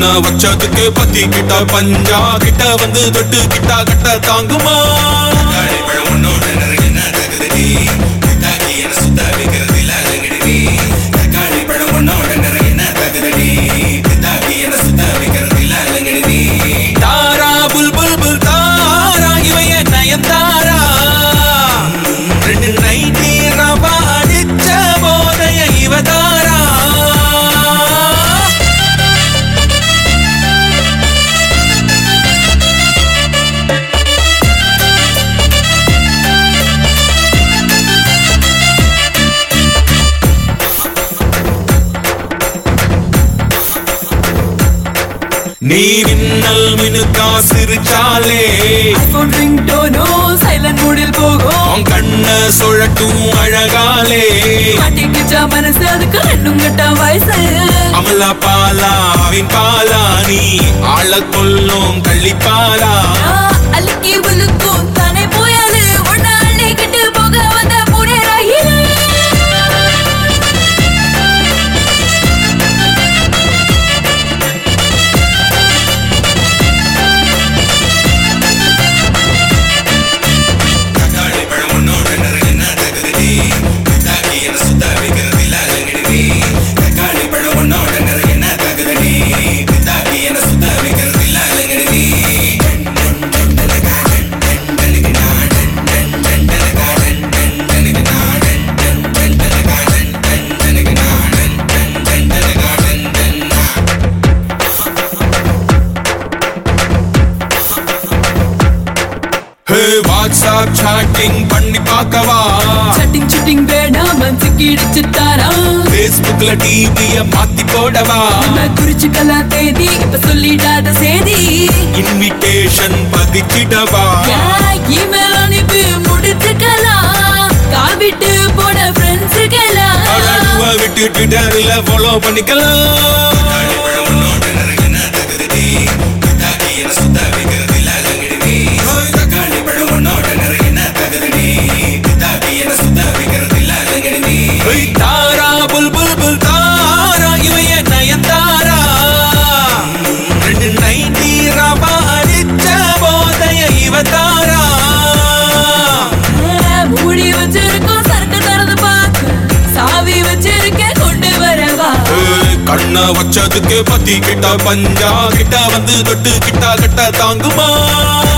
வச்சதுக்கு பத்தி கிட்ட பஞ்சா கிட்ட வந்து தொட்டு கிட்டா கட்ட தாங்குமா தாரா புல் புல் புல் தாரா இவைய நயன்தாரா 290 ரவா அடிச்ச போதைய இவதாரா நீ மின்னல் மினுக்கா சிரிச்சாலே ஐபோன் ரிங்டோனோ சைலண்ட் மூடில் போகும் உன் கண்ண சுழட்டும் அழகாலே மாட்டிக்கிச்சா மனசு அதுக்கு ரெண்டும் கட்ட வயசு அமலா பாலா அவின் பாலா நீ ஆள கொல்லும் கள்ளிப்பாலா அழுக்கி உழுக்கும் தானே போயாலு ஒன்னா அள்ளிக்கிட்டு போக வந்த புனே ரயிலே வாட்ஸ்அப் சாட்டிங் பண்ணி பார்க்கவா சட்டிங் சுட்டிங் வேணாம் மனசுக்கு இடிச்சுட்டாரா பேஸ்புக்ல டிவிய மாத்தி போடவா குறிச்சுக்கலாம் தேதி இப்ப சொல்லிடாத சேதி இன்விடேஷன் பதிச்சிடவா இமெயில் அனுப்பி முடிச்சுக்கலாம் கால் விட்டு போன ஃப்ரெண்ட்ஸுக்கெல்லாம் விட்டு ட்விட்டர்ல ஃபாலோ பண்ணிக்கலாம் தாரா புல் புல் புல் தாரா இவைய நயன்தாரா 290 ரவா அடிச்ச போதைய இவதாரா மூடி வச்சிருக்கோம் சரக்கு திறந்து பார்க்க சாவி வச்சிருக்கேன் கொண்டு வரவா கண்ண வச்சதுக்கு பத்தி கிட்ட பஞ்சா கிட்ட வந்து தொட்டு கிட்டா கட்ட தாங்குமா